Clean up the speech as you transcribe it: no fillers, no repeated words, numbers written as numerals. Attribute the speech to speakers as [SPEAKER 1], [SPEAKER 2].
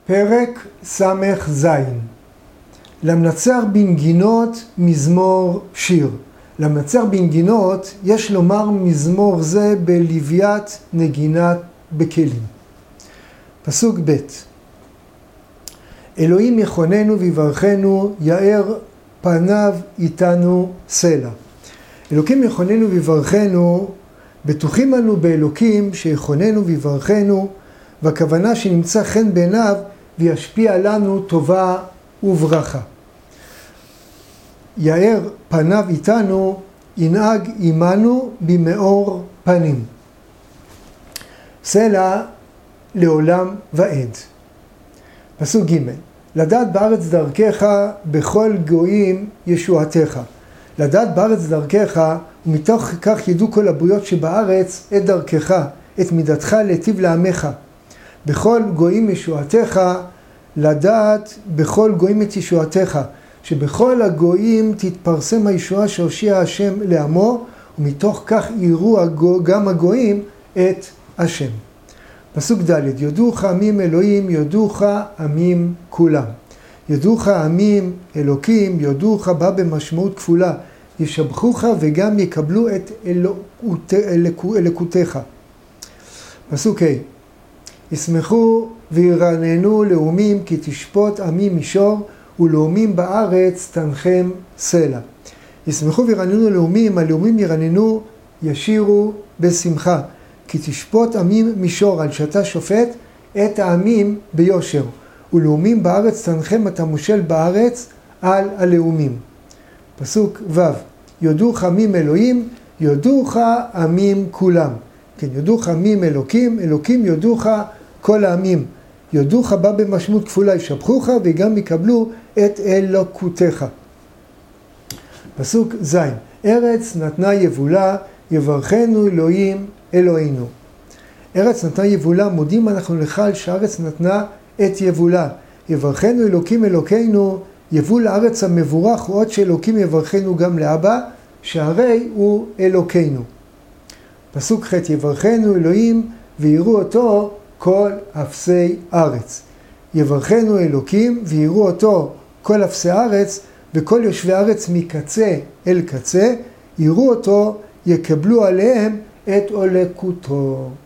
[SPEAKER 1] פרק ס"ז. למנצח בנגינות מזמור שיר. למנצח בנגינות יש לומר מזמור זה בלוויית נגינת בכלים. פסוק ב'. אלוהים יחוננו ויברכנו, יאר פניו איתנו סלע. אלוקים יחוננו ויברכנו, בטוחים אנו באלוקים שיחוננו ויברכנו, והכוונה שנמצא חן בעיניו וישפיע לנו טובה וברכה. יאר פניו איתנו, ינהג עמנו במאור פנים. סלע לעולם ועד. פסוק ג'. לדעת בארץ דרכך, בכל גויים ישועתך. לדעת בארץ דרכך, ומתוך כך ידעו כל הבריות שבארץ את דרכך, את מידתך להיטיב לעמך. בכל גויים ישועתך, לדעת בכל גויים את ישועתך, שבכל הגויים תתפרסם הישועה שהושיע השם לעמו, ומתוך כך יראו גם הגויים את השם. פסוק ד'. יודוך עמים אלוהים, יודוך עמים כולם. יודוך עמים אלוקים, יודוך בא במשמעות כפולה, ישבחוך וגם יקבלו את אלוקותיך. פסוק ה'. ישמחו וירננו לאומים, כי תשפוט עמים מישור, ולאומים בארץ תנחם סלע. ישמחו וירננו לאומים, הלאומים ירננו, ישירו בשמחה, כי תשפוט עמים מישור, על שאתה שופט את העמים ביושר, ולאומים בארץ תנחם, אתה מושל בארץ על הלאומים. פסוק ו'. יודוך עמים אלוהים, יודוך עמים כולם. כן, יודוך עמים אלוקים, אלוקים יודוך כל העמים. יודוך בא במשמעות כפולה, ישבחוך וגם יקבלו את אלוקותיך. פסוק ז'. ארץ נתנה יבולה, יברכנו אלוהים אלוהינו. ארץ נתנה יבולה, מודים אנחנו לך על שהארץ נתנה את יבולה. יברכנו אלוקים אלוקינו, יבול הארץ המבורך, הוא עוד שאלוקים יברכנו גם לאבא, שהרי הוא אלוקינו. פסוק ח'. יברכנו אלוהים ויראו אותו כל אפסי ארץ. יברכנו אלוקים ויראו אותו כל אפסי ארץ, וכל יושבי ארץ מקצה אל קצה, יראו אותו, יקבלו עליהם את אלוקותו.